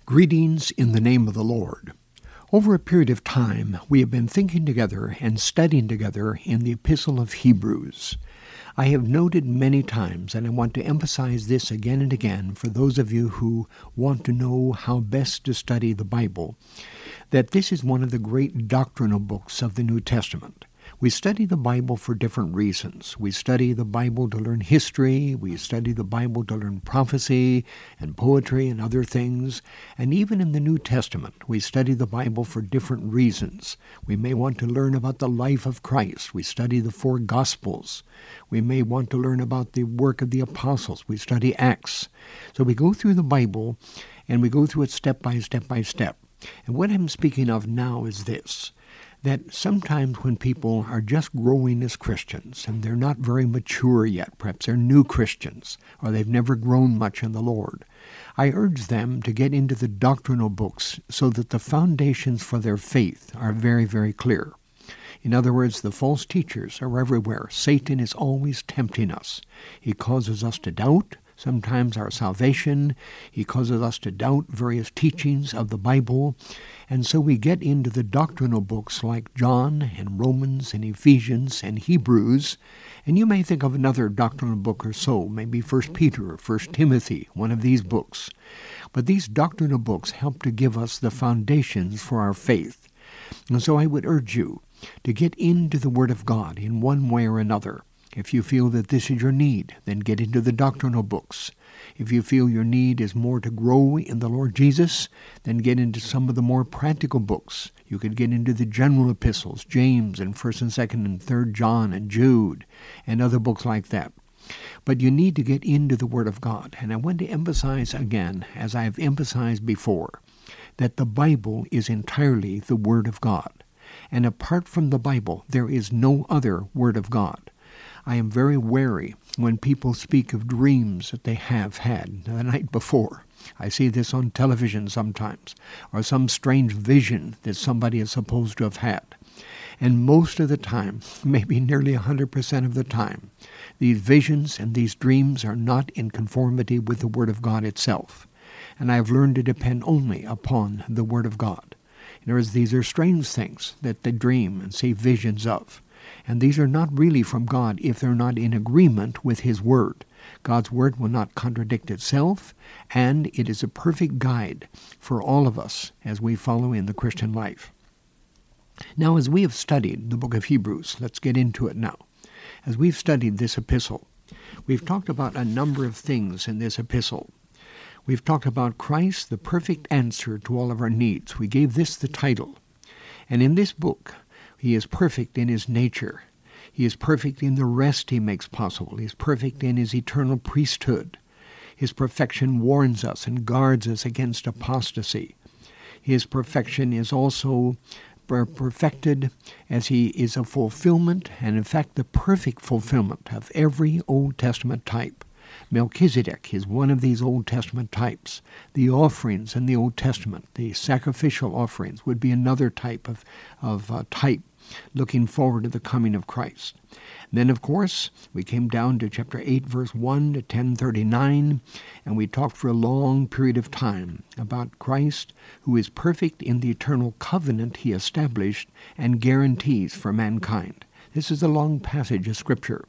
Greetings in the name of the Lord. Over a period of time, we have been thinking together and studying together in the Epistle of Hebrews. I have noted many times, and I want to emphasize this again and again for those of you who want to know how best to study the Bible, that this is one of the great doctrinal books of the New Testament. We study the Bible for different reasons. We study the Bible to learn history. We study the Bible to learn prophecy and poetry and other things. And even in the New Testament, we study the Bible for different reasons. We may want to learn about the life of Christ. We study the four Gospels. We may want to learn about the work of the apostles. We study Acts. So we go through the Bible, and we go through it step by step by step. And what I'm speaking of now is this, that sometimes when people are just growing as Christians and they're not very mature yet, perhaps they're new Christians or they've never grown much in the Lord, I urge them to get into the doctrinal books so that the foundations for their faith are very, very clear. In other words, the false teachers are everywhere. Satan is always tempting us. He causes us to doubt sometimes our salvation. He causes us to doubt various teachings of the Bible. And so we get into the doctrinal books like John and Romans and Ephesians and Hebrews. And you may think of another doctrinal book or so, maybe 1 Peter or 1 Timothy, one of these books. But these doctrinal books help to give us the foundations for our faith. And so I would urge you to get into the Word of God in one way or another. If you feel that this is your need, then get into the doctrinal books. If you feel your need is more to grow in the Lord Jesus, then get into some of the more practical books. You could get into the general epistles, James and 1st and 2nd and 3rd John and Jude and other books like that. But you need to get into the Word of God. And I want to emphasize again, as I have emphasized before, that the Bible is entirely the Word of God. And apart from the Bible, there is no other Word of God. I am very wary when people speak of dreams that they have had the night before. I see this on television sometimes, or some strange vision that somebody is supposed to have had. And most of the time, maybe nearly 100% of the time, these visions and these dreams are not in conformity with the Word of God itself. And I have learned to depend only upon the Word of God. In other words, these are strange things that they dream and see visions of. And these are not really from God if they're not in agreement with His Word. God's Word will not contradict itself, and it is a perfect guide for all of us as we follow in the Christian life. Now, as we have studied the book of Hebrews, let's get into it now. As we've studied this epistle, we've talked about a number of things in this epistle. We've talked about Christ, the perfect answer to all of our needs. We gave this the title. And in this book, He is perfect in His nature. He is perfect in the rest He makes possible. He is perfect in His eternal priesthood. His perfection warns us and guards us against apostasy. His perfection is also perfected as He is a fulfillment, and in fact the perfect fulfillment of every Old Testament type. Melchizedek is one of these Old Testament types. The offerings in the Old Testament, the sacrificial offerings, would be another type of type looking forward to the coming of Christ. Then, of course, we came down to chapter 8, verse 1 to 10:39, and we talked for a long period of time about Christ, who is perfect in the eternal covenant He established and guarantees for mankind. This is a long passage of Scripture.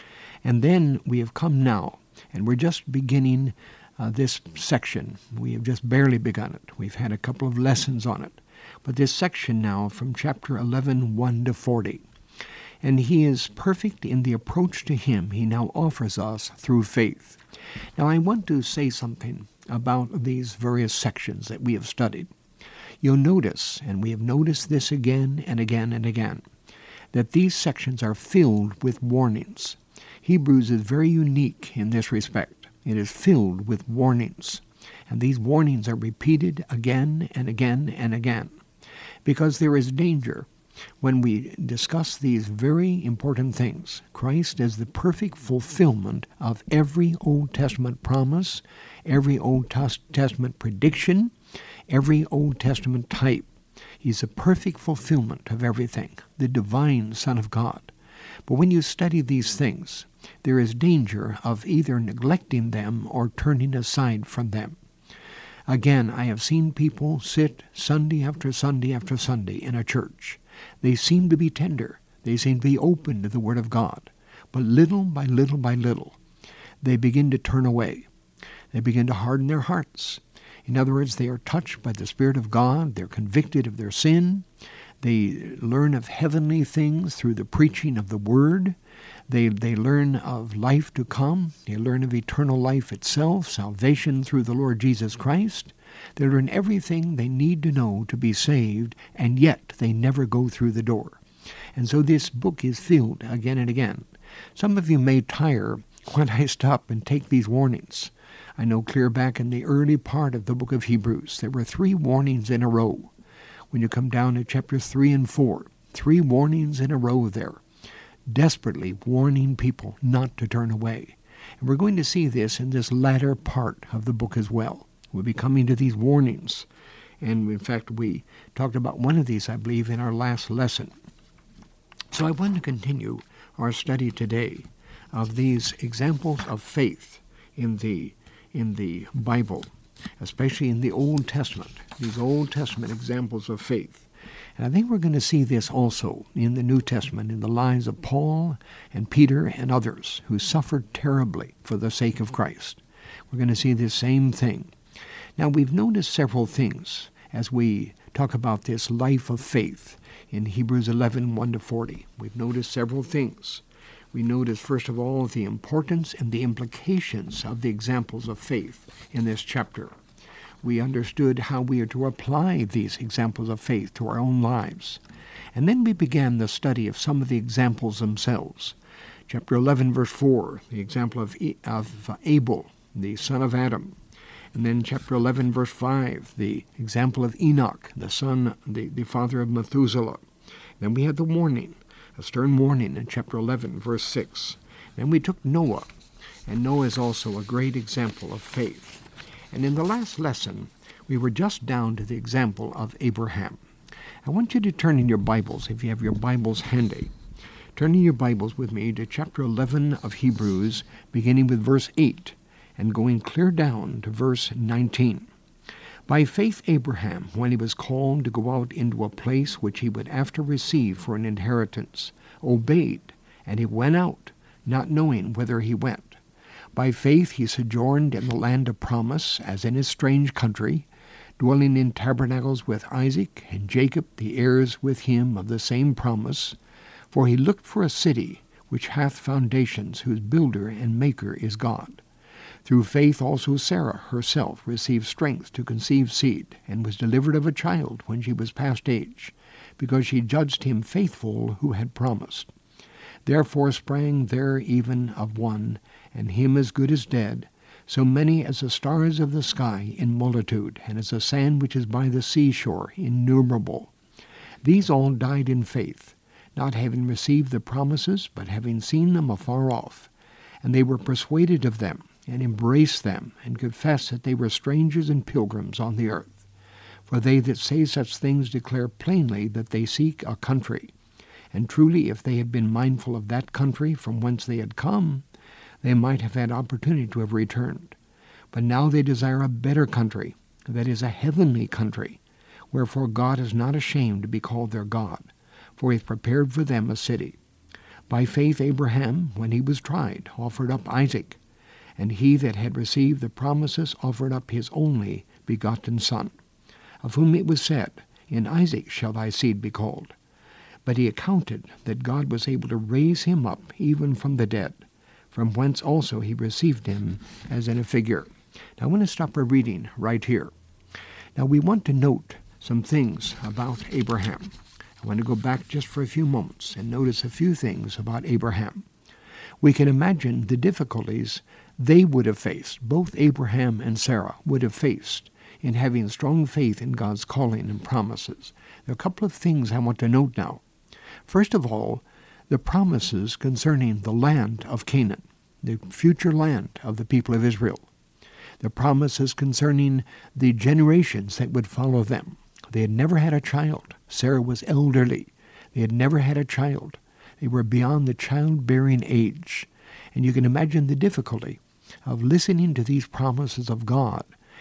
And then we have come now, and we're just beginning this section. We have just barely begun it. We've had a couple of lessons on it. But this section now from chapter 11, 1 to 40. And He is perfect in the approach to Him He now offers us through faith. Now I want to say something about these various sections that we have studied. You'll notice, and we have noticed this again and again and again, that these sections are filled with warnings. Hebrews is very unique in this respect. It is filled with warnings. And these warnings are repeated again and again and again. Because there is danger when we discuss these very important things. Christ is the perfect fulfillment of every Old Testament promise, every Old Testament prediction, every Old Testament type. He's a perfect fulfillment of everything, the divine Son of God. But when you study these things, there is danger of either neglecting them or turning aside from them. Again, I have seen people sit Sunday after Sunday after Sunday in a church. They seem to be tender. They seem to be open to the Word of God. But little by little by little, they begin to turn away. They begin to harden their hearts. In other words, they are touched by the Spirit of God. They're convicted of their sin. They learn of heavenly things through the preaching of the Word. They learn of life to come. They learn of eternal life itself, salvation through the Lord Jesus Christ. They learn everything they need to know to be saved, and yet they never go through the door. And so this book is filled again and again. Some of you may tire when I stop and take these warnings. I know clear back in the early part of the book of Hebrews, there were 3 warnings in a row. When you come down to chapters 3 and 4, 3 warnings in a row there, desperately warning people not to turn away. And we're going to see this in this latter part of the book as well. We'll be coming to these warnings. And in fact, we talked about one of these, I believe, in our last lesson. So I want to continue our study today of these examples of faith in the Bible, especially in the Old Testament, these Old Testament examples of faith. And I think we're going to see this also in the New Testament, in the lives of Paul and Peter and others who suffered terribly for the sake of Christ. We're going to see this same thing. Now, we've noticed several things as we talk about this life of faith in Hebrews 11, 1-40. We've noticed several things. We notice, first of all, the importance and the implications of the examples of faith in this chapter. We understood how we are to apply these examples of faith to our own lives. And then we began the study of some of the examples themselves. Chapter 11, verse 4, the example of Abel, the son of Adam. And then chapter 11, verse 5, the example of Enoch, the father of Methuselah. Then we had the warning, a stern warning in chapter 11, verse 6. Then we took Noah, and Noah is also a great example of faith. And in the last lesson, we were just down to the example of Abraham. I want you to turn in your Bibles, if you have your Bibles handy. Turn in your Bibles with me to chapter 11 of Hebrews, beginning with verse 8, and going clear down to verse 19. By faith Abraham, when he was called to go out into a place which he would after receive for an inheritance, obeyed, and he went out, not knowing whither he went. By faith he sojourned in the land of promise, as in a strange country, dwelling in tabernacles with Isaac and Jacob, the heirs with him of the same promise. For he looked for a city which hath foundations, whose builder and maker is God. Through faith also Sarah herself received strength to conceive seed, and was delivered of a child when she was past age, because she judged him faithful who had promised. Therefore sprang there even of one, and him as good as dead, so many as the stars of the sky in multitude, and as the sand which is by the seashore innumerable. These all died in faith, not having received the promises, but having seen them afar off. And they were persuaded of them, and embraced them, and confessed that they were strangers and pilgrims on the earth. For they that say such things declare plainly that they seek a country. And truly, if they had been mindful of that country from whence they had come, they might have had opportunity to have returned. But now they desire a better country, that is, a heavenly country. Wherefore God is not ashamed to be called their God, for he hath prepared for them a city. By faith Abraham, when he was tried, offered up Isaac. And he that had received the promises offered up his only begotten son, of whom it was said, In Isaac shall thy seed be called. But he accounted that God was able to raise him up even from the dead, from whence also he received him as in a figure. Now I want to stop our reading right here. Now we want to note some things about Abraham. I want to go back just for a few moments and notice a few things about Abraham. We can imagine the difficulties they would have faced, both Abraham and Sarah would have faced, in having strong faith in God's calling and promises. There are a couple of things I want to note now. First of all, the promises concerning the land of Canaan, the future land of the people of Israel. The promises concerning the generations that would follow them. They had never had a child. Sarah was elderly. They had never had a child. They were beyond the childbearing age. And you can imagine the difficulty of listening to these promises of God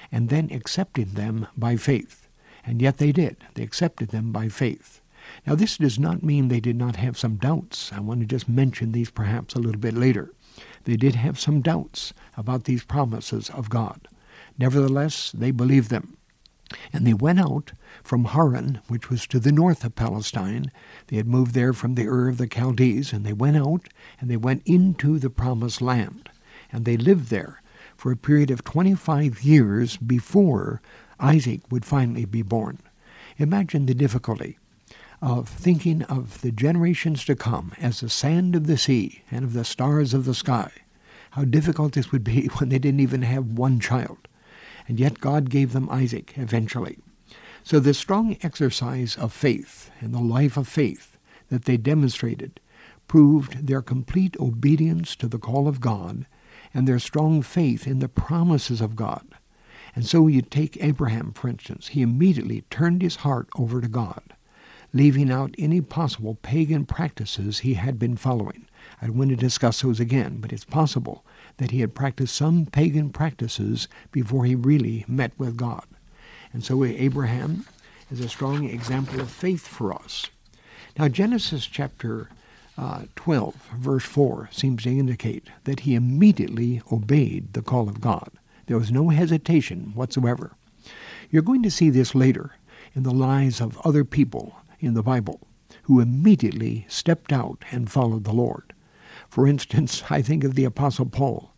and then accepting them by faith. And yet they did. They accepted them by faith. Now, this does not mean they did not have some doubts. I want to just mention these perhaps a little bit later. They did have some doubts about these promises of God. Nevertheless, they believed them. And they went out from Haran, which was to the north of Palestine. They had moved there from the Ur of the Chaldees, and they went out and they went into the promised land. And they lived there for a period of 25 years before Isaac would finally be born. Imagine the difficulty of thinking of the generations to come as the sand of the sea and of the stars of the sky. How difficult this would be when they didn't even have one child. And yet God gave them Isaac eventually. So the strong exercise of faith and the life of faith that they demonstrated proved their complete obedience to the call of God and their strong faith in the promises of God. And so you take Abraham, for instance. He immediately turned his heart over to God, leaving out any possible pagan practices he had been following. I don't want to discuss those again, but it's possible that he had practiced some pagan practices before he really met with God. And so Abraham is a strong example of faith for us. Now, Genesis chapter 12, verse 4 seems to indicate that he immediately obeyed the call of God. There was no hesitation whatsoever. You're going to see this later in the lives of other people in the Bible who immediately stepped out and followed the Lord. For instance, I think of the Apostle Paul,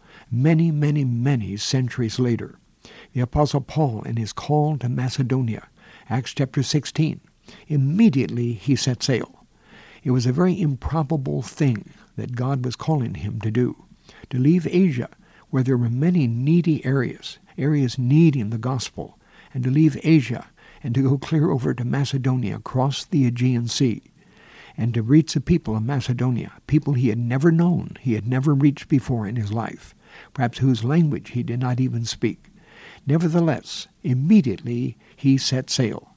many centuries later. The Apostle Paul, in his call to Macedonia, Acts chapter 16, immediately he set sail. It was a very improbable thing that God was calling him to do, to leave Asia, where there were many needy areas needing the gospel, and to leave Asia and to go clear over to Macedonia, across the Aegean Sea, and to reach the people of Macedonia, people he had never known, he had never reached before in his life, perhaps whose language he did not even speak. Nevertheless, immediately he set sail.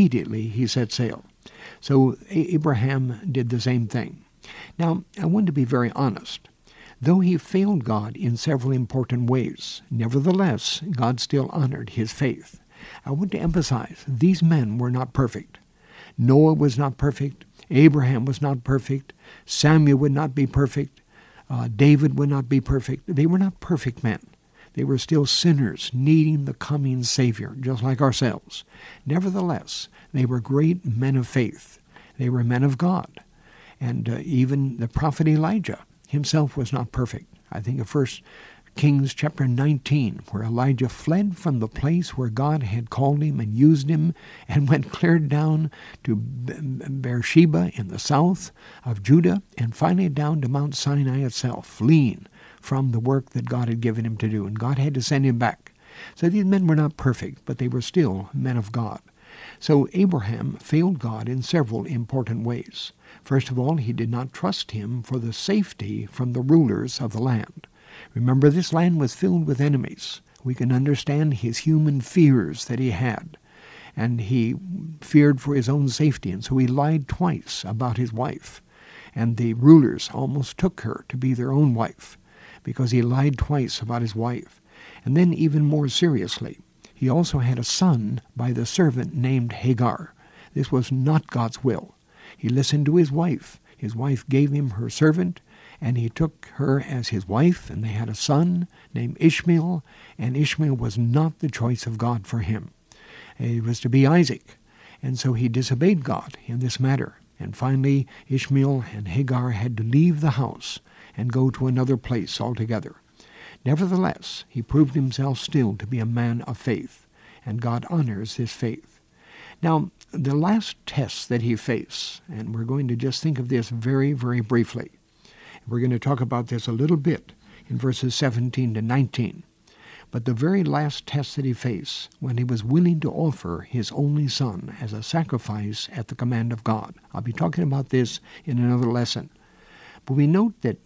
So Abraham did the same thing. Now, I want to be very honest. Though he failed God in several important ways, nevertheless, God still honored his faith. I want to emphasize, these men were not perfect. Noah was not perfect. Abraham was not perfect. Samuel would not be perfect. David would not be perfect. They were not perfect men. They were still sinners needing the coming Savior, just like ourselves. Nevertheless, they were great men of faith. They were men of God. And even the prophet Elijah himself was not perfect. I think of 1 Kings chapter 19, where Elijah fled from the place where God had called him and used him and went clear down to Beersheba in the south of Judah and finally down to Mount Sinai itself, fleeing from the work that God had given him to do. And God had to send him back. So these men were not perfect, but they were still men of God. So Abraham failed God in several important ways. First of all, he did not trust him for the safety from the rulers of the land. Remember, this land was filled with enemies. We can understand his human fears that he had. And he feared for his own safety, and so he lied twice about his wife. And the rulers almost took her to be their own wife, because he lied twice about his wife. And then even more seriously, he also had a son by the servant named Hagar. This was not God's will. He listened to his wife. His wife gave him her servant, and he took her as his wife, and they had a son named Ishmael, and Ishmael was not the choice of God for him. It was to be Isaac, and so he disobeyed God in this matter. And finally, Ishmael and Hagar had to leave the house and go to another place altogether. Nevertheless, he proved himself still to be a man of faith, and God honors his faith. Now, the last test that he faced, and we're going to just think of this very, very briefly. We're going to talk about this a little bit in verses 17 to 19. But the very last test that he faced, when he was willing to offer his only son as a sacrifice at the command of God. I'll be talking about this in another lesson. But we note that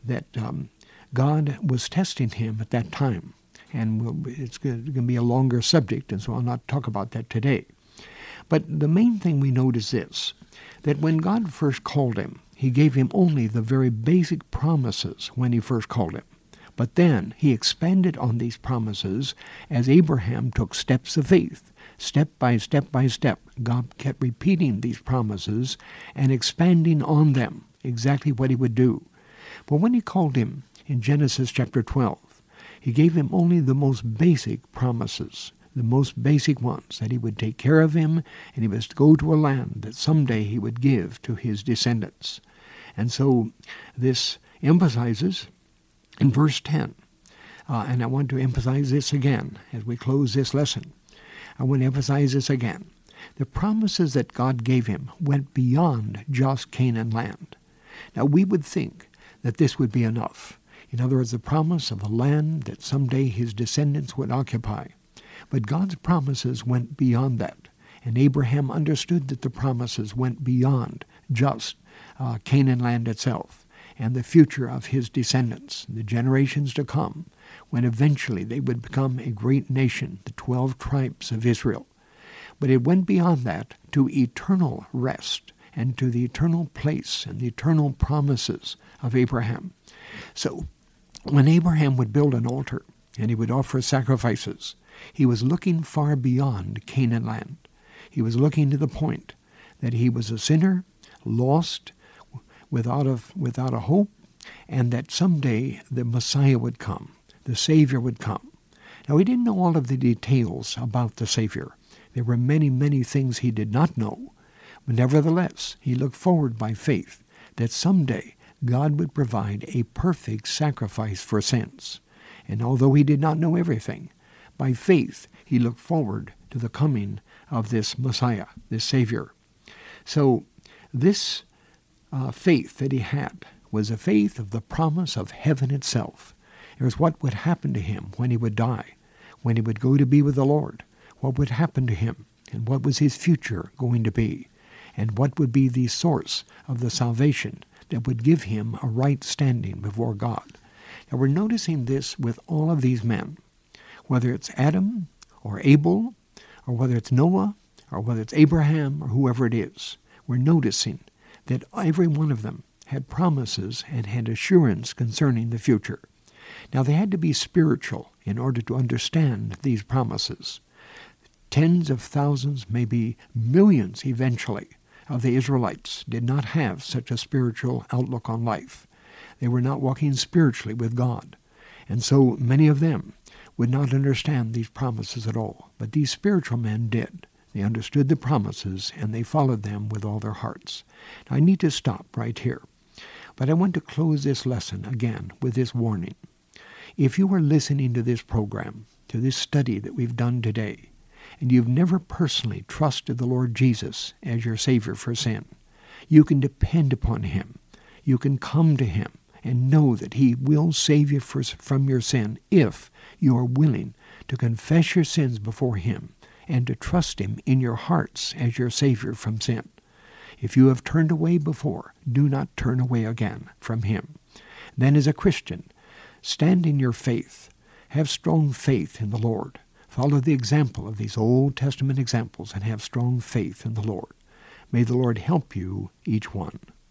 God was testing him at that time. And it's going to be a longer subject, and so I'll not talk about that today. But the main thing we note is this, that when God first called him, he gave him only the very basic promises when he first called him. But then he expanded on these promises as Abraham took steps of faith. Step by step by step, God kept repeating these promises and expanding on them, exactly what he would do. But when he called him in Genesis chapter 12, he gave him only the most basic promises, the most basic ones, that he would take care of him and he was to go to a land that someday he would give to his descendants. And so this emphasizes in verse 10, and I want to emphasize this again as we close this lesson. I want to emphasize this again. The promises that God gave him went beyond just Canaan land. Now we would think that this would be enough. In other words, the promise of a land that someday his descendants would occupy. But God's promises went beyond that. And Abraham understood that the promises went beyond just Canaan land itself and the future of his descendants, the generations to come, when eventually they would become a great nation, the 12 tribes of Israel. But it went beyond that to eternal rest and to the eternal place and the eternal promises of Abraham. So when Abraham would build an altar and he would offer sacrifices, he was looking far beyond Canaan land. He was looking to the point that he was a sinner, lost, without a hope, and that someday the Messiah would come, the Savior would come. Now, he didn't know all of the details about the Savior. There were many, many things he did not know. But nevertheless, he looked forward by faith that someday God would provide a perfect sacrifice for sins. And although he did not know everything, by faith he looked forward to the coming of this Messiah, this Savior. So this faith that he had was a faith of the promise of heaven itself. It was what would happen to him when he would die, when he would go to be with the Lord, what would happen to him, and what was his future going to be, and what would be the source of the salvation that would give him a right standing before God. Now we're noticing this with all of these men, whether it's Adam or Abel, or whether it's Noah, or whether it's Abraham, or whoever it is. We're noticing that every one of them had promises and had assurance concerning the future. Now they had to be spiritual in order to understand these promises. Tens of thousands, maybe millions eventually, of the Israelites did not have such a spiritual outlook on life. They were not walking spiritually with God. And so many of them would not understand these promises at all. But these spiritual men did. They understood the promises and they followed them with all their hearts. Now, I need to stop right here. But I want to close this lesson again with this warning. If you are listening to this program, to this study that we've done today, and you've never personally trusted the Lord Jesus as your Savior for sin, you can depend upon him. You can come to him and know that he will save you from your sin if you are willing to confess your sins before him and to trust him in your hearts as your Savior from sin. If you have turned away before, do not turn away again from him. Then as a Christian, stand in your faith. Have strong faith in the Lord. Follow the example of these Old Testament examples and have strong faith in the Lord. May the Lord help you, each one.